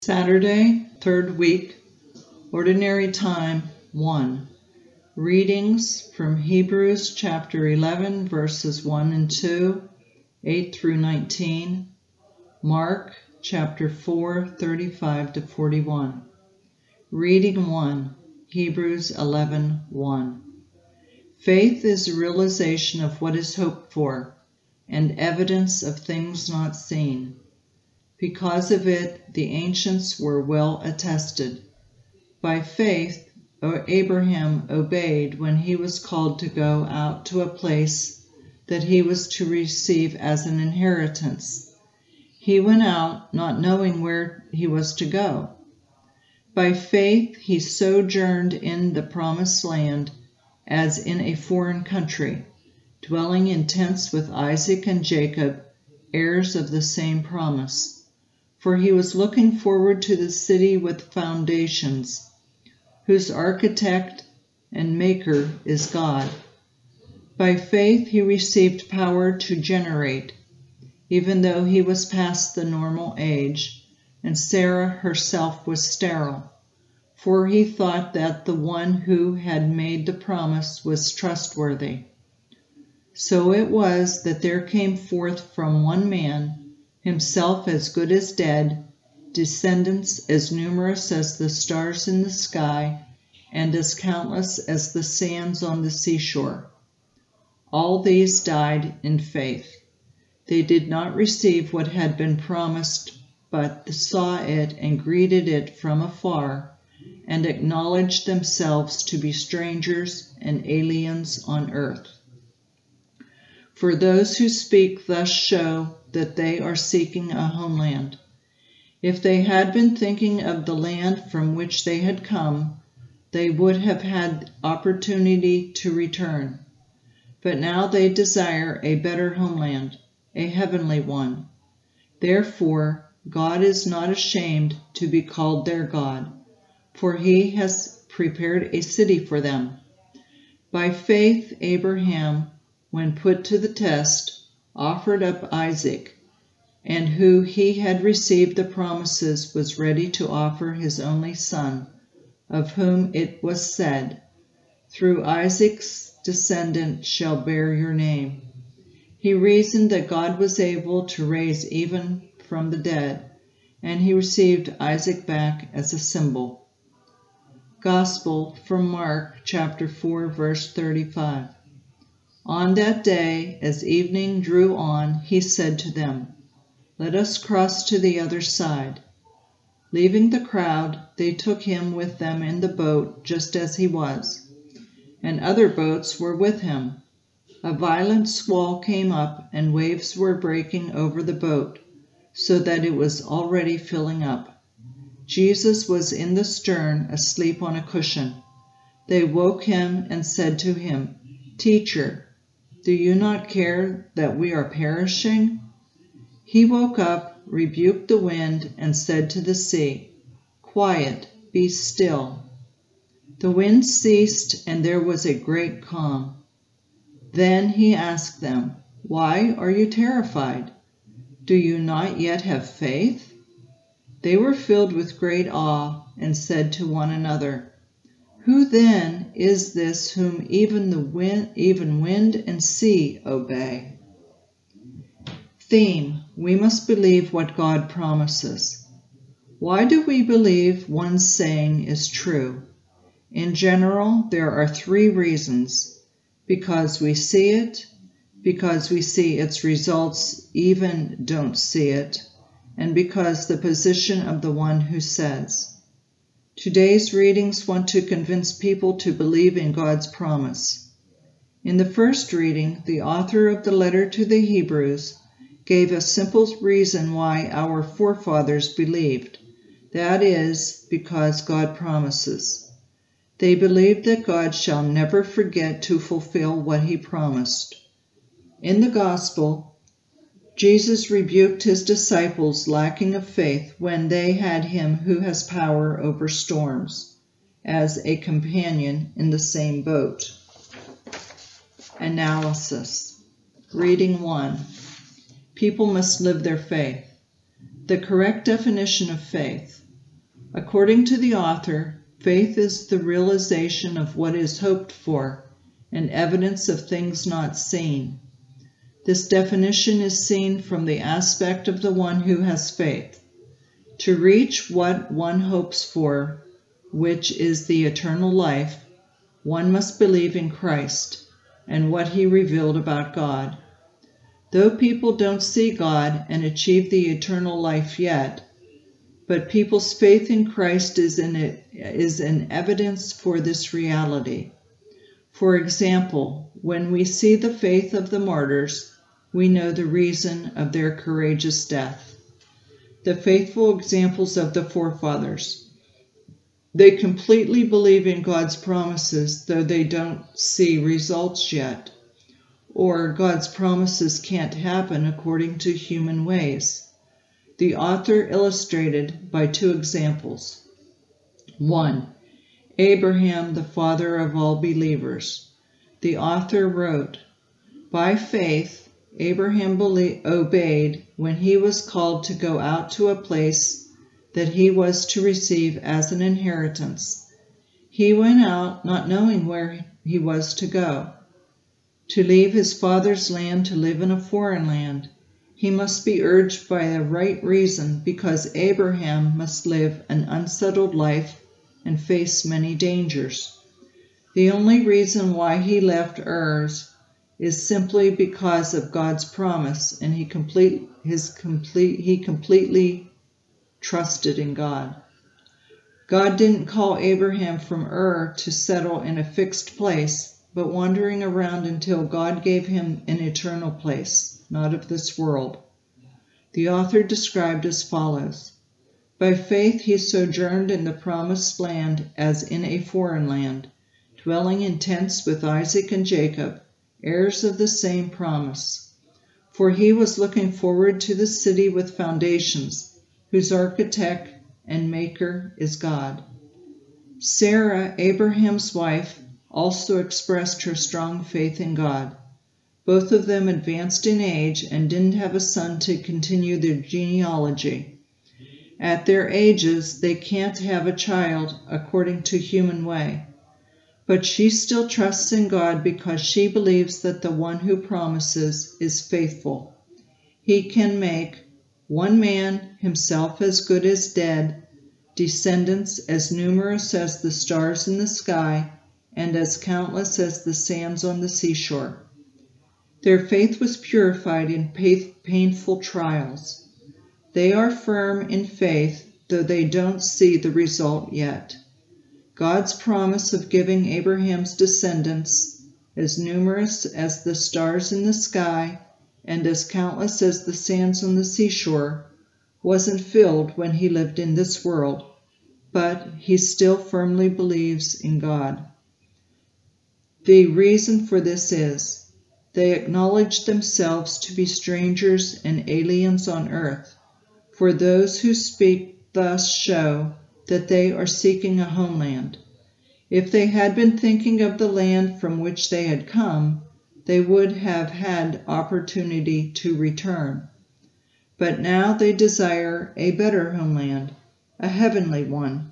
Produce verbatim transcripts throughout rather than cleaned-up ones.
Saturday, third week, Ordinary Time one. Readings from Hebrews chapter eleven, verses one and two, eight through nineteen, Mark chapter four, thirty-five to forty-one. Reading one, Hebrews eleven, one. Faith is a realization of what is hoped for, and evidence of things not seen. Because of it, the ancients were well attested. By faith, Abraham obeyed when he was called to go out to a place that he was to receive as an inheritance. He went out not knowing where he was to go. By faith, he sojourned in the promised land as in a foreign country, dwelling in tents with Isaac and Jacob, heirs of the same promise. For he was looking forward to the city with foundations, whose architect and maker is God. By faith he received power to generate, even though he was past the normal age, and Sarah herself was sterile, for he thought that the one who had made the promise was trustworthy. So it was that there came forth from one man, himself as good as dead, descendants as numerous as the stars in the sky, and as countless as the sands on the seashore. All these died in faith. They did not receive what had been promised, but saw it and greeted it from afar, and acknowledged themselves to be strangers and aliens on earth. For those who speak thus show that they are seeking a homeland. If they had been thinking of the land from which they had come, they would have had opportunity to return. But now they desire a better homeland, a heavenly one. Therefore, God is not ashamed to be called their God, for he has prepared a city for them. By faith, Abraham, when put to the test, offered up Isaac, and who he had received the promises was ready to offer his only son, of whom it was said, "Through Isaac's descendant shall bear your name." He reasoned that God was able to raise even from the dead, and he received Isaac back as a symbol. Gospel from Mark chapter four, verse thirty-five. On that day, as evening drew on, he said to them, "Let us cross to the other side." Leaving the crowd, they took him with them in the boat just as he was, and other boats were with him. A violent squall came up, and waves were breaking over the boat, so that it was already filling up. Jesus was in the stern, asleep on a cushion. They woke him and said to him, "Teacher, do you not care that we are perishing?" He woke up, rebuked the wind, and said to the sea, "Quiet, be still." The wind ceased, and there was a great calm. Then he asked them, "Why are you terrified? Do you not yet have faith?" They were filled with great awe and said to one another, "Who then is this whom even the wind, even wind and sea obey?" Theme: we must believe what God promises. Why do we believe one saying is true? In general, there are three reasons: because we see it, because we see its results even don't see it, and because the position of the one who says. Today's readings want to convince people to believe in God's promise. In the first reading, the author of the letter to the Hebrews gave a simple reason why our forefathers believed. That is, because God promises. They believed that God shall never forget to fulfill what he promised. In the Gospel, Jesus rebuked his disciples' lacking of faith when they had him who has power over storms as a companion in the same boat. Analysis. Reading one. People must live their faith. The correct definition of faith. According to the author, faith is the realization of what is hoped for and evidence of things not seen. This definition is seen from the aspect of the one who has faith. To reach what one hopes for, which is the eternal life, one must believe in Christ and what he revealed about God. Though people don't see God and achieve the eternal life yet, but people's faith in Christ is in it, is an evidence for this reality. For example, when we see the faith of the martyrs, we know the reason of their courageous death. The faithful examples of the forefathers. They completely believe in God's promises, though they don't see results yet, or God's promises can't happen according to human ways. The author illustrated by two examples. One, Abraham, the father of all believers. The author wrote, "By faith, Abraham obeyed when he was called to go out to a place that he was to receive as an inheritance. He went out not knowing where he was to go. To leave his father's land to live in a foreign land, he must be urged by a right reason, because Abraham must live an unsettled life and face many dangers. The only reason why he left Ur is simply because of God's promise, and he complete his complete he completely trusted in God. God didn't call Abraham from Ur to settle in a fixed place, but wandering around until God gave him an eternal place, not of this world." The author described as follows: "By faith he sojourned in the promised land as in a foreign land, dwelling in tents with Isaac and Jacob, heirs of the same promise. For he was looking forward to the city with foundations, whose architect and maker is God." Sarah, Abraham's wife, also expressed her strong faith in God. Both of them advanced in age and didn't have a son to continue their genealogy. At their ages, they can't have a child according to human way. But she still trusts in God because she believes that the one who promises is faithful. He can make one man, himself as good as dead, descendants as numerous as the stars in the sky, and as countless as the sands on the seashore. Their faith was purified in painful trials. They are firm in faith, though they don't see the result yet. God's promise of giving Abraham's descendants as numerous as the stars in the sky and as countless as the sands on the seashore wasn't filled when he lived in this world, but he still firmly believes in God. The reason for this is, they acknowledge themselves to be strangers and aliens on earth, for those who speak thus show that they are seeking a homeland. If they had been thinking of the land from which they had come, they would have had opportunity to return. But now they desire a better homeland, a heavenly one.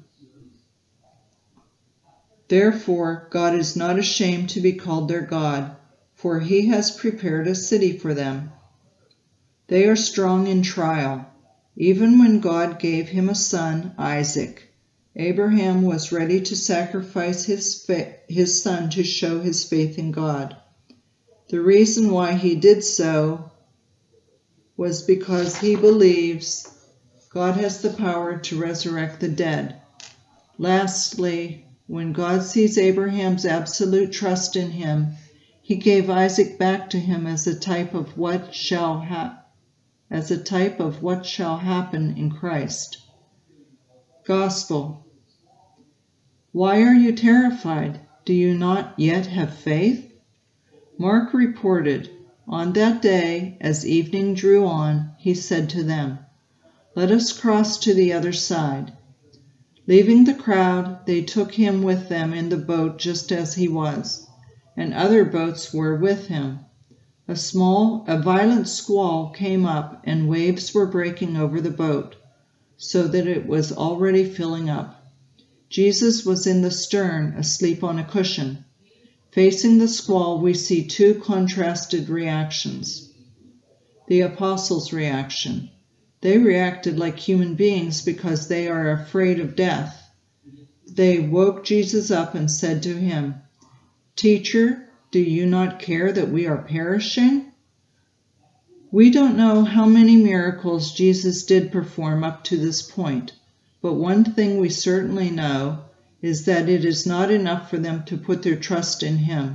Therefore, God is not ashamed to be called their God, for he has prepared a city for them. They are strong in trial. Even when God gave him a son, Isaac, Abraham was ready to sacrifice his, his son to show his faith in God. The reason why he did so was because he believes God has the power to resurrect the dead. Lastly, when God sees Abraham's absolute trust in him, he gave Isaac back to him as a type of what shall ha- as a type of what shall happen in Christ. Gospel. Why are you terrified? Do you not yet have faith? Mark reported, on that day, as evening drew on, he said to them, "Let us cross to the other side." Leaving the crowd, they took him with them in the boat just as he was, and other boats were with him. A small, a violent squall came up, and waves were breaking over the boat, so that it was already filling up. Jesus was in the stern, asleep on a cushion. Facing the squall, we see two contrasted reactions. The apostles' reaction. They reacted like human beings because they are afraid of death. They woke Jesus up and said to him, "Teacher, do you not care that we are perishing?" We don't know how many miracles Jesus did perform up to this point, but one thing we certainly know is that it is not enough for them to put their trust in him.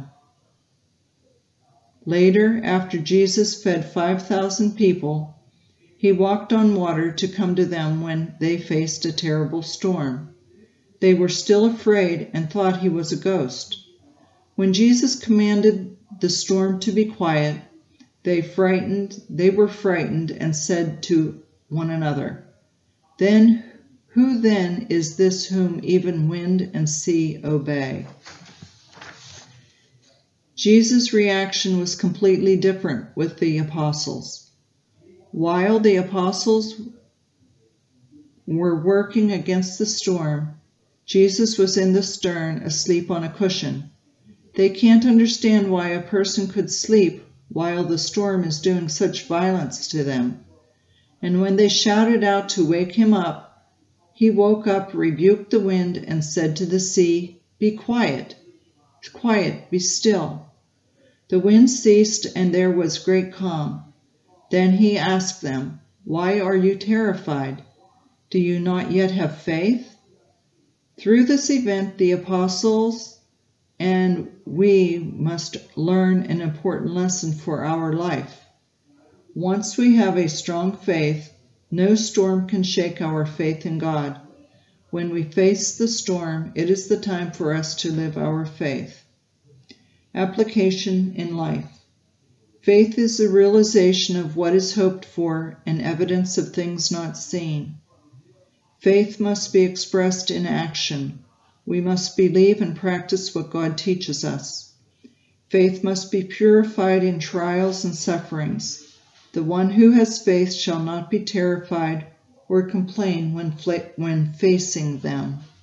Later, after Jesus fed five thousand people, he walked on water to come to them when they faced a terrible storm. They were still afraid and thought he was a ghost. When Jesus commanded the storm to be quiet, they frightened, they were frightened and said to one another, "Then who then is this whom even wind and sea obey?" Jesus' reaction was completely different with the apostles. While the apostles were working against the storm, Jesus was in the stern, asleep on a cushion. They can't understand why a person could sleep while the storm is doing such violence to them. And when they shouted out to wake him up, he woke up, rebuked the wind, and said to the sea, "Be quiet, quiet, be still." The wind ceased, and there was great calm. Then he asked them, "Why are you terrified? Do you not yet have faith?" Through this event, the apostles and we must learn an important lesson for our life. Once we have a strong faith, no storm can shake our faith in God. When we face the storm, it is the time for us to live our faith. Application in life. Faith is the realization of what is hoped for and evidence of things not seen. Faith must be expressed in action. We must believe and practice what God teaches us. Faith must be purified in trials and sufferings. The one who has faith shall not be terrified or complain when, when facing them.